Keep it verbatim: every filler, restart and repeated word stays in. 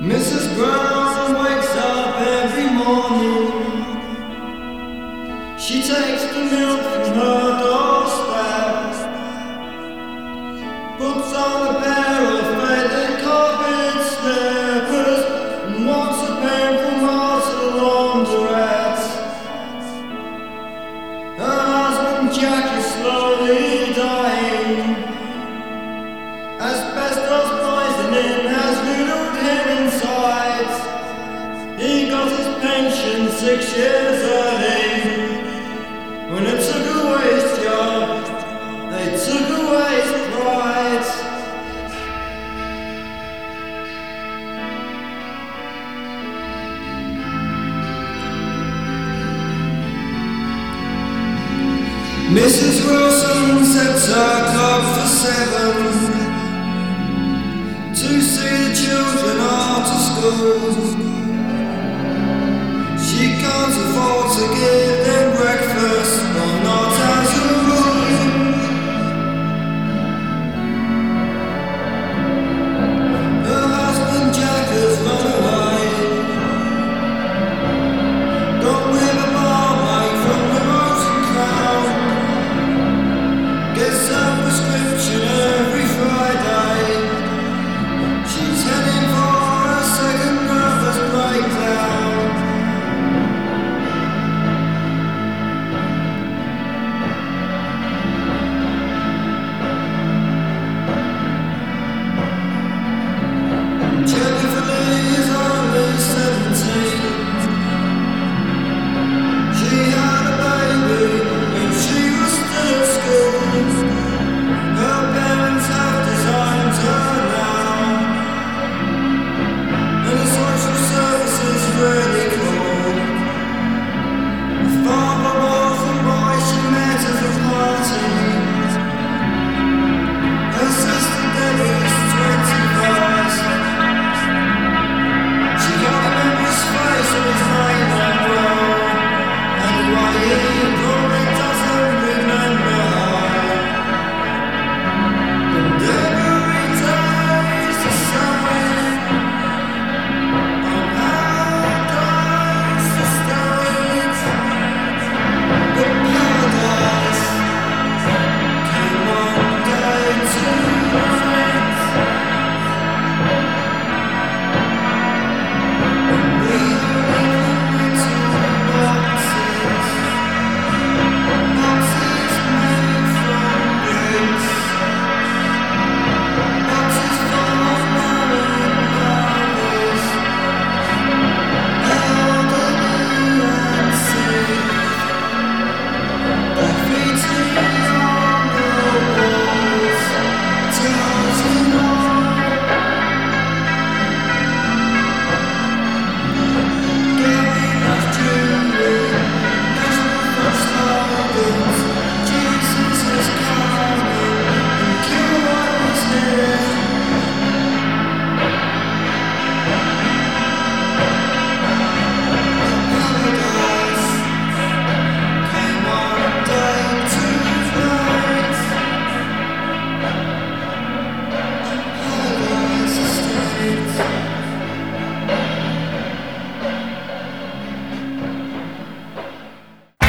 Missus Brown wakes up every morning. She takes the milk from her doorstep, puts on a pair of faded carpet slippers, and walks a painful mile to the laundrette. Her husband Jack is slowly dying. Asbestos poisoning has riddled him inside. He got his pension six years early. When it took away his job, they took away his pride. Missus Wilson sets her clock for seven to see the children off to school. She can't afford to give them breakfast, no, not as a rule. Her husband Jack has run away, got with a barmaid from the Rose and Crown, gets a prescription every Friday. She's heading for a second nervous breakdown. Jennifer Lee is only seventeen. She had a baby when she was still at school. Her parents have designed her now, and the social services really cool. The father was the boy she met at the party. Her sister Debbie's twenty-first. She can't remember his face or his name that well, and why he probably doesn't remember her. And every day's the same. On paradise the state, but paradise came one day too late. We live in little boxes, boxes made from bricks, boxes full of married mothers, elderly and sick. Graffiti on the walls tells it all. Gary loves Julie, national front slogans. Jesus is coming, and Kilroy is here. Paradise came one day too late. Paradise estate.